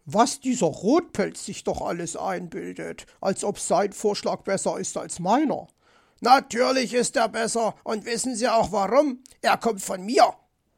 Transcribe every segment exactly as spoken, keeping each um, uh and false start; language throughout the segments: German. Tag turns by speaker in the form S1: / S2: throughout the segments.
S1: Was dieser Rotpelz sich doch alles einbildet, als ob sein Vorschlag besser ist als meiner. Natürlich ist er besser, und wissen Sie auch warum? Er kommt von mir.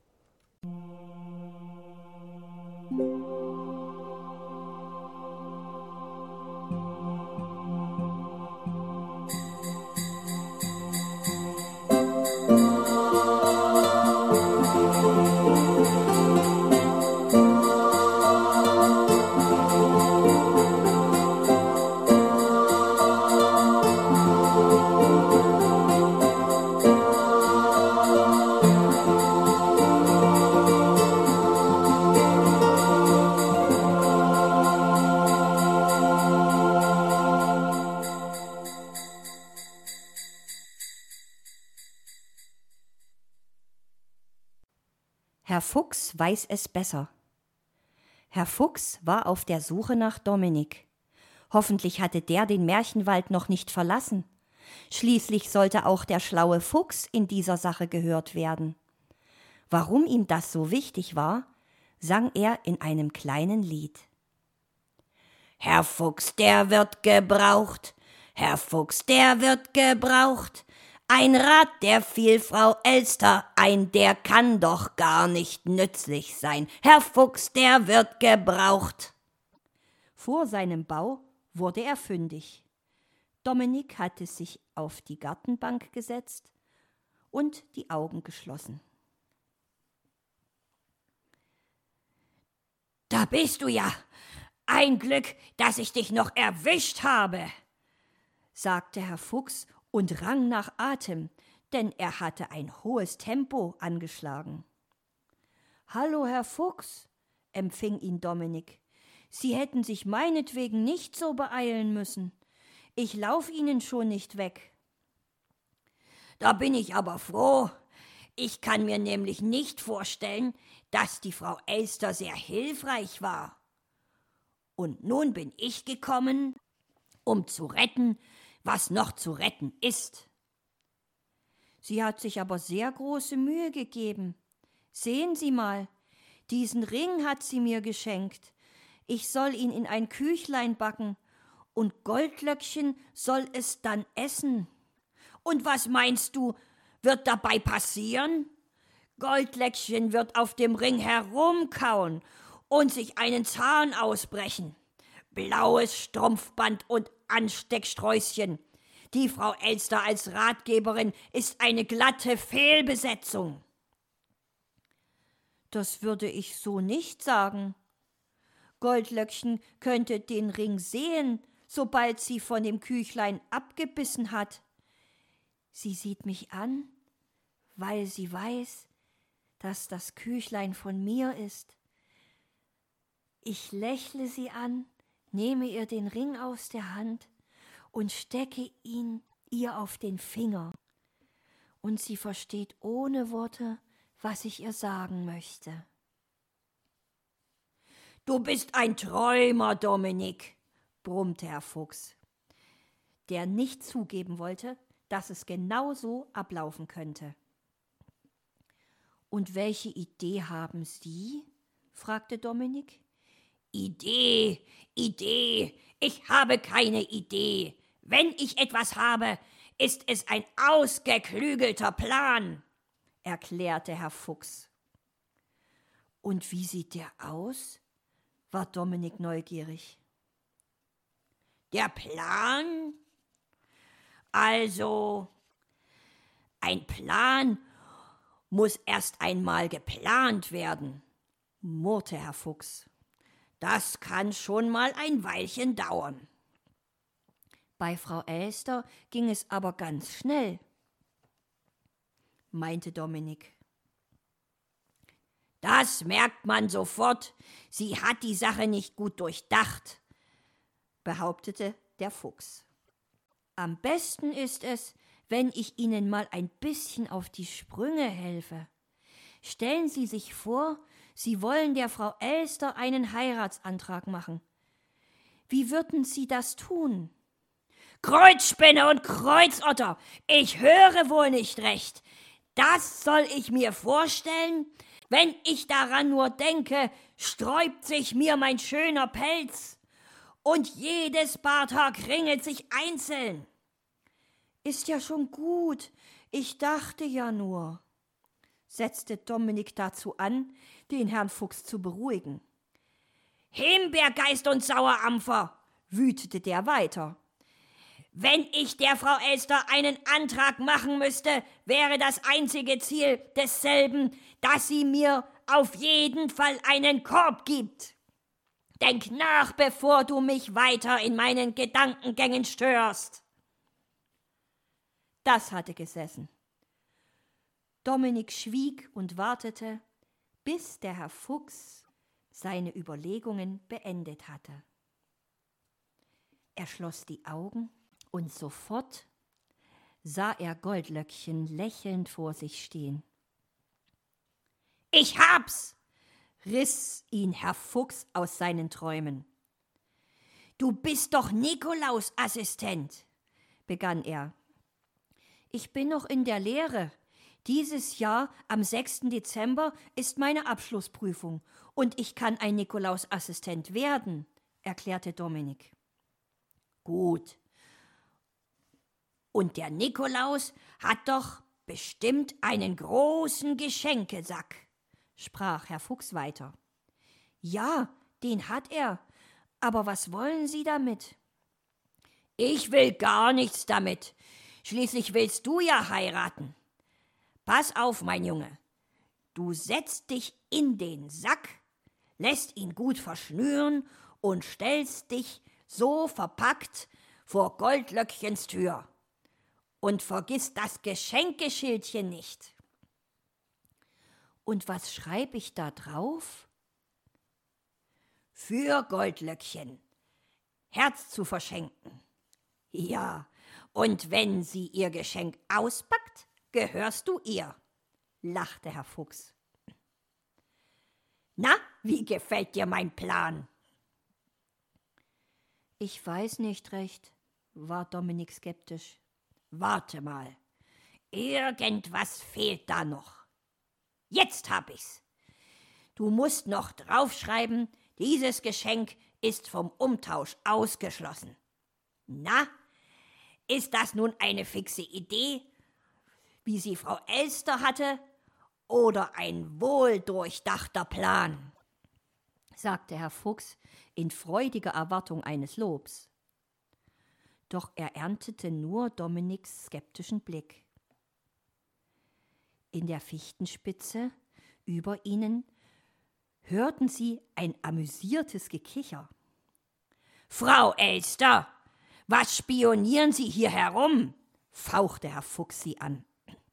S2: Herr Fuchs weiß es besser. Herr Fuchs war auf der Suche nach Dominik. Hoffentlich hatte der den Märchenwald noch nicht verlassen. Schließlich sollte auch der schlaue Fuchs in dieser Sache gehört werden. Warum ihm das so wichtig war, sang er in einem kleinen Lied. Herr Fuchs, der wird gebraucht, Herr Fuchs, der wird gebraucht, ein Rat, der fiel Frau Elster ein, der kann doch gar nicht nützlich sein. Herr Fuchs, der wird gebraucht. Vor seinem Bau wurde er fündig. Dominik hatte sich auf die Gartenbank gesetzt und die Augen geschlossen. Da bist du ja! Ein Glück, dass ich dich noch erwischt habe, sagte Herr Fuchs und rang nach Atem, denn er hatte ein hohes Tempo angeschlagen. »Hallo, Herr Fuchs«, empfing ihn Dominik. »Sie hätten sich meinetwegen nicht so beeilen müssen. Ich lauf Ihnen schon nicht weg.« »Da bin ich aber froh. Ich kann mir nämlich nicht vorstellen, dass die Frau Elster sehr hilfreich war. Und nun bin ich gekommen, um zu retten, was noch zu retten ist.« »Sie hat sich aber sehr große Mühe gegeben. Sehen Sie mal, diesen Ring hat sie mir geschenkt. Ich soll ihn in ein Küchlein backen, und Goldlöckchen soll es dann essen.« »Und was meinst du, wird dabei passieren? Goldlöckchen wird auf dem Ring herumkauen und sich einen Zahn ausbrechen. Blaues Strumpfband und Anstecksträußchen. Die Frau Elster als Ratgeberin ist eine glatte Fehlbesetzung.« »Das würde ich so nicht sagen. Goldlöckchen könnte den Ring sehen, sobald sie von dem Küchlein abgebissen hat. Sie sieht mich an, weil sie weiß, dass das Küchlein von mir ist. Ich lächle sie an, nehme ihr den Ring aus der Hand und stecke ihn ihr auf den Finger. Und sie versteht ohne Worte, was ich ihr sagen möchte.« »Du bist ein Träumer, Dominik«, brummte Herr Fuchs, der nicht zugeben wollte, dass es genau so ablaufen könnte. »Und welche Idee haben Sie?«, fragte Dominik. »Idee, Idee, ich habe keine Idee. Wenn ich etwas habe, ist es ein ausgeklügelter Plan«, erklärte Herr Fuchs. »Und wie sieht der aus?«, war Dominik neugierig. »Der Plan? Also, ein Plan muss erst einmal geplant werden«, murrte Herr Fuchs. »Das kann schon mal ein Weilchen dauern.« »Bei Frau Elster ging es aber ganz schnell«, meinte Dominik. »Das merkt man sofort. Sie hat die Sache nicht gut durchdacht«, behauptete der Fuchs. »Am besten ist es, wenn ich Ihnen mal ein bisschen auf die Sprünge helfe. Stellen Sie sich vor, Sie wollen der Frau Elster einen Heiratsantrag machen. Wie würden Sie das tun?« »Kreuzspinne und Kreuzotter, ich höre wohl nicht recht. Das soll ich mir vorstellen, Wenn ich daran nur denke, sträubt sich mir mein schöner Pelz, und jedes Barthaar kringelt sich einzeln. Ist ja schon gut, ich dachte ja nur, setzte Dominik dazu an, den Herrn Fuchs zu beruhigen. Himbeergeist und Sauerampfer, wütete der weiter. Wenn ich der Frau Elster einen Antrag machen müsste, wäre das einzige Ziel desselben, dass sie mir auf jeden Fall einen Korb gibt. Denk nach, bevor du mich weiter in meinen Gedankengängen störst. Das hatte gesessen. Dominik schwieg und wartete, bis der Herr Fuchs seine Überlegungen beendet hatte. Er schloss die Augen und sofort sah er Goldlöckchen lächelnd vor sich stehen. »Ich hab's!« riss ihn Herr Fuchs aus seinen Träumen. »Du bist doch Nikolaus Assistent«, begann er. »Ich bin noch in der Lehre. Dieses Jahr, am sechsten Dezember, ist meine Abschlussprüfung und ich kann ein Nikolaus-Assistent werden«, erklärte Dominik. »Gut. Und der Nikolaus hat doch bestimmt einen großen Geschenkesack«, sprach Herr Fuchs weiter. »Ja, den hat er. Aber was wollen Sie damit?« »Ich will gar nichts damit. Schließlich willst du ja heiraten. Pass auf, mein Junge. Du setzt dich in den Sack, lässt ihn gut verschnüren und stellst dich so verpackt vor Goldlöckchens Tür. Und vergiss das Geschenkeschildchen nicht.« »Und was schreibe ich da drauf?« »Für Goldlöckchen. Herz zu verschenken.« »Ja, und wenn sie ihr Geschenk auspackt, gehörst du ihr«, lachte Herr Fuchs. »Na, wie gefällt dir mein Plan?« »Ich weiß nicht recht«, war Dominik skeptisch. »Warte mal, irgendwas fehlt da noch. Jetzt hab ich's. Du musst noch draufschreiben, dieses Geschenk ist vom Umtausch ausgeschlossen. Na, ist das nun eine fixe Idee, wie sie Frau Elster hatte, oder ein wohldurchdachter Plan?« sagte Herr Fuchs in freudiger Erwartung eines Lobs. Doch er erntete nur Dominiks skeptischen Blick. In der Fichtenspitze über ihnen hörten sie ein amüsiertes Gekicher. »Frau Elster, was spionieren Sie hier herum?« fauchte Herr Fuchs sie an.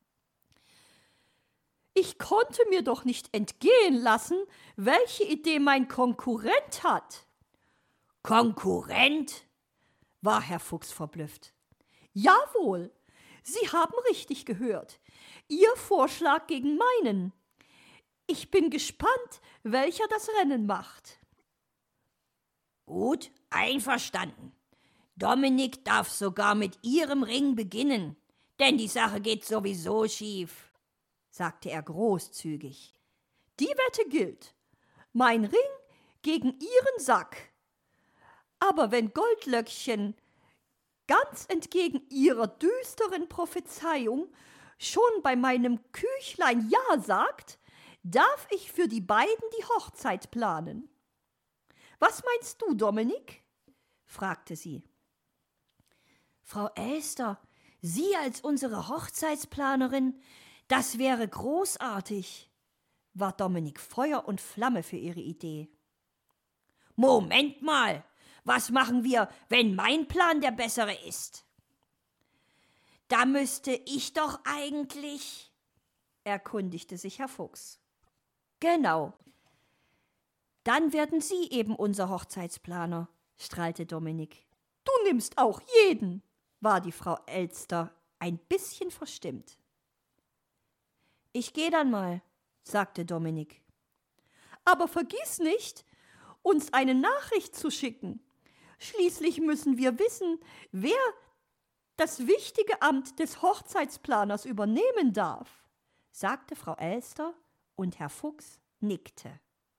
S2: »Ich konnte mir doch nicht entgehen lassen, welche Idee mein Konkurrent hat.« »Konkurrent?« war Herr Fuchs verblüfft. »Jawohl, Sie haben richtig gehört. Ihr Vorschlag gegen meinen. Ich bin gespannt, welcher das Rennen macht.« »Gut, einverstanden. Dominik darf sogar mit Ihrem Ring beginnen, denn die Sache geht sowieso schief«, sagte er großzügig. »Die Wette gilt. Mein Ring gegen Ihren Sack. Aber wenn Goldlöckchen ganz entgegen ihrer düsteren Prophezeiung schon bei meinem Küchlein Ja sagt, darf ich für die beiden die Hochzeit planen. Was meinst du, Dominik?« fragte sie. »Frau Elster, Sie als unsere Hochzeitsplanerin, das wäre großartig«, war Dominik Feuer und Flamme für ihre Idee. »Moment mal, was machen wir, wenn mein Plan der bessere ist?« »Da müsste ich doch eigentlich«, erkundigte sich Herr Fuchs. »Genau. Dann werden Sie eben unser Hochzeitsplaner«, strahlte Dominik. »Du nimmst auch jeden«, war die Frau Elster ein bisschen verstimmt. »Ich geh dann mal«, sagte Dominik. »Aber vergiss nicht, uns eine Nachricht zu schicken. Schließlich müssen wir wissen, wer das wichtige Amt des Hochzeitsplaners übernehmen darf«, sagte Frau Elster und Herr Fuchs nickte.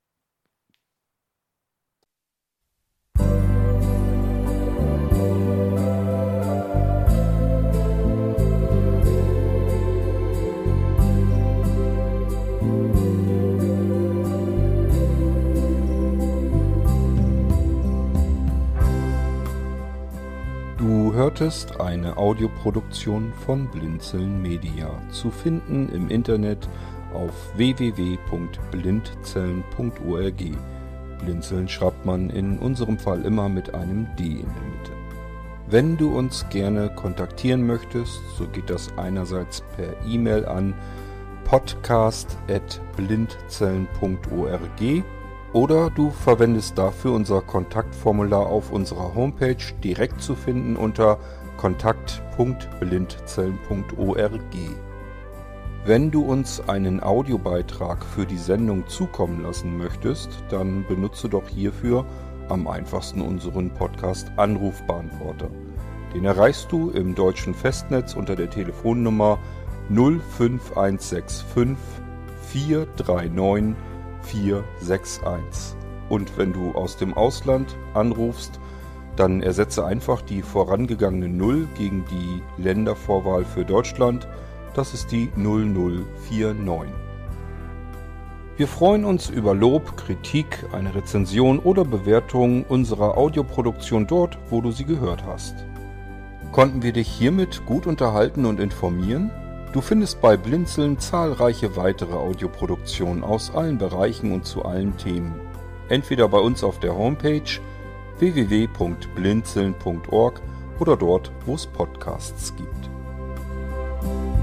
S3: Du hörtest eine Audioproduktion von Blinzeln Media, zu finden im Internet auf w w w punkt blindzellen punkt org. Blinzeln schreibt man in unserem Fall immer mit einem D in der Mitte. Wenn du uns gerne kontaktieren möchtest, so geht das einerseits per E-Mail an podcast at blindzellen punkt org oder du verwendest dafür unser Kontaktformular auf unserer Homepage, direkt zu finden unter kontakt punkt blindzellen punkt org. Wenn du uns einen Audiobeitrag für die Sendung zukommen lassen möchtest, dann benutze doch hierfür am einfachsten unseren Podcast Anrufbeantworter. Den erreichst du im deutschen Festnetz unter der Telefonnummer null fünf eins sechs fünf vier drei neun vier sechs eins. Und wenn du aus dem Ausland anrufst, dann ersetze einfach die vorangegangene null gegen die Ländervorwahl für Deutschland. Das ist die null null vier neun. Wir freuen uns über Lob, Kritik, eine Rezension oder Bewertung unserer Audioproduktion dort, wo du sie gehört hast. Konnten wir dich hiermit gut unterhalten und informieren? Du findest bei Blinzeln zahlreiche weitere Audioproduktionen aus allen Bereichen und zu allen Themen. Entweder bei uns auf der Homepage w w w punkt blinzeln punkt org oder dort, wo es Podcasts gibt.